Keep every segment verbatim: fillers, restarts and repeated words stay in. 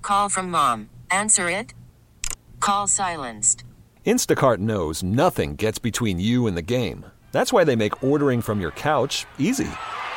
call from mom. Answer it. Call silenced. Instacart knows nothing gets between you and the game. That's why they make ordering from your couch easy.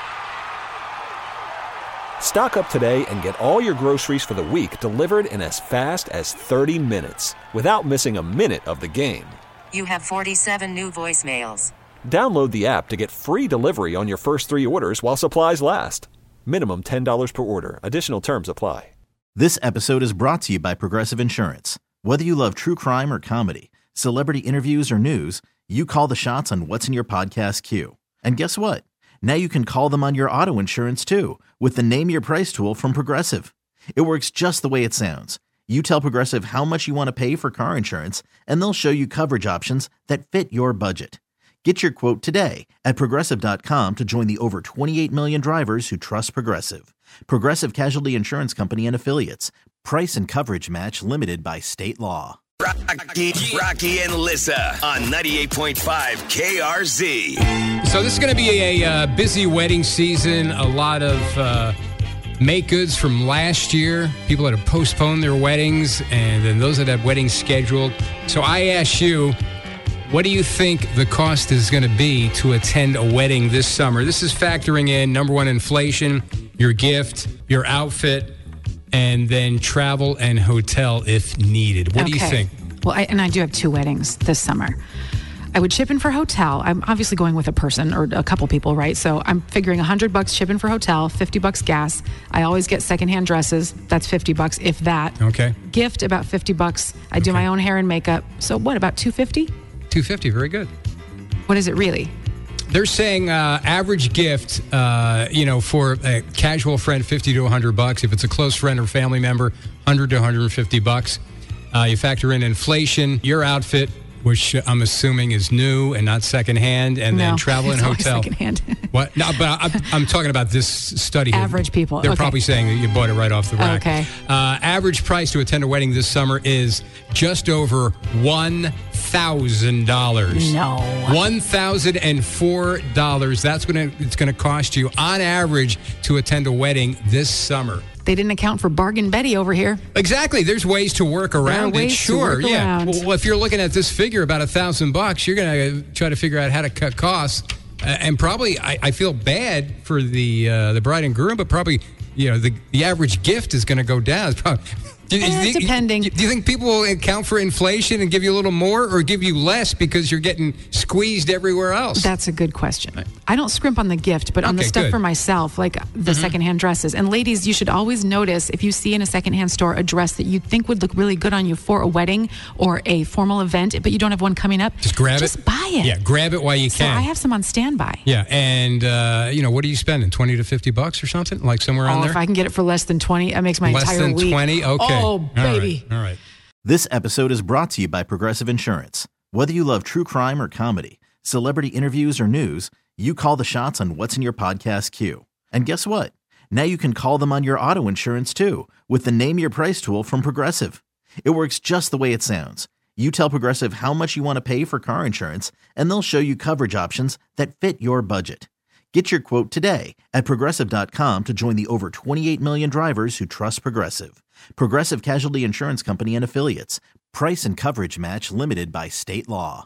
Stock up today and get all your groceries for the week delivered in as fast as thirty minutes without missing a minute of the game. You have forty-seven new voicemails. Download the app to get free delivery on your first three orders while supplies last. Minimum ten dollars per order. Additional terms apply. This episode is brought to you by Progressive Insurance. Whether you love true crime or comedy, celebrity interviews or news, you call the shots on what's in your podcast queue. And guess what? Now you can call them on your auto insurance too with the Name Your Price tool from Progressive. It works just the way it sounds. You tell Progressive how much you want to pay for car insurance, and they'll show you coverage options that fit your budget. Get your quote today at Progressive dot com to join the over twenty-eight million drivers who trust Progressive. Progressive Casualty Insurance Company and Affiliates. Price and coverage match limited by state law. Rocky, Rocky and Lissa on ninety-eight point five K R Z. So this is going to be a uh, busy wedding season. A lot of uh, make goods from last year. People that have postponed their weddings, and then those that have weddings scheduled. So I ask you, what do you think the cost is going to be to attend a wedding this summer? This is factoring in, number one, inflation, your gift, your outfit, and then travel and hotel if needed. What okay. do you think? Well, I, and I do have two weddings this summer. I would chip in for hotel. I'm obviously going with a person or a couple people, right? So I'm figuring one hundred bucks chip in for hotel, fifty bucks gas. I always get secondhand dresses. That's fifty bucks, if that. Okay. Gift, about fifty bucks. I do Okay. my own hair and makeup. So what, about two hundred fifty? two hundred fifty, very good. What is it really? They're saying uh, average gift, uh, you know, for a casual friend, fifty to one hundred bucks. If it's a close friend or family member, one hundred to one hundred fifty bucks. Uh, you factor in inflation, your outfit, which I'm assuming is new and not secondhand, and no, then travel and it's always hotel. Secondhand. What? No, but I'm, I'm talking about this study here. Average people. They're okay. probably saying that you bought it right off the rack. Okay. Uh, average price to attend a wedding this summer is just over one thousand dollars. No. one thousand four dollars. That's what it's going to cost you on average to attend a wedding this summer. They didn't account for Bargain Betty over here. Exactly. There's ways to work around ways it. Sure. to work yeah. around. Well, if you're looking at this figure, about a thousand bucks, you're going to try to figure out how to cut costs. Uh, and probably, I, I feel bad for the uh, the bride and groom, but probably, you know, the, the average gift is going to go down. It's probably, do, you- Eh, do you- depending. Do you think people will account for inflation and give you a little more, or give you less because you're getting squeezed everywhere else? That's a good question. I don't scrimp on the gift, but on the Okay, stuff good. for myself, like the secondhand dresses. And ladies, you should always notice if you see in a secondhand store a dress that you think would look really good on you for a wedding or a formal event, but you don't have one coming up. Just grab just it. Just buy it. Yeah, grab it while you So can. I have some on standby. Yeah, and uh, you know, what are you spending? Twenty to fifty bucks or something, like somewhere Oh, on there. if I can get it for less than twenty, that makes my Less entire than week. twenty. Okay. Oh, All baby. right. All right. This episode is brought to you by Progressive Insurance. Whether you love true crime or comedy, celebrity interviews or news, you call the shots on what's in your podcast queue. And guess what? Now you can call them on your auto insurance too with the Name Your Price tool from Progressive. It works just the way it sounds. You tell Progressive how much you want to pay for car insurance, and they'll show you coverage options that fit your budget. Get your quote today at Progressive dot com to join the over twenty-eight million drivers who trust Progressive. Progressive Casualty Insurance Company and Affiliates. Price and coverage match limited by state law.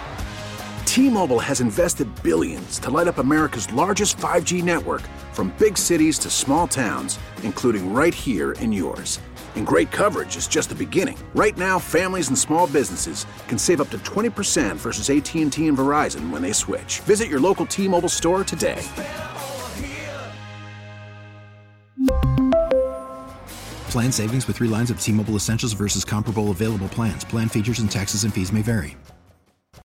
T-Mobile has invested billions to light up America's largest five G network, from big cities to small towns, including right here in yours. And great coverage is just the beginning. Right now, families and small businesses can save up to twenty percent versus A T and T and Verizon when they switch. Visit your local T-Mobile store today. Plan savings with three lines of T-Mobile Essentials versus comparable available plans. Plan features and taxes and fees may vary.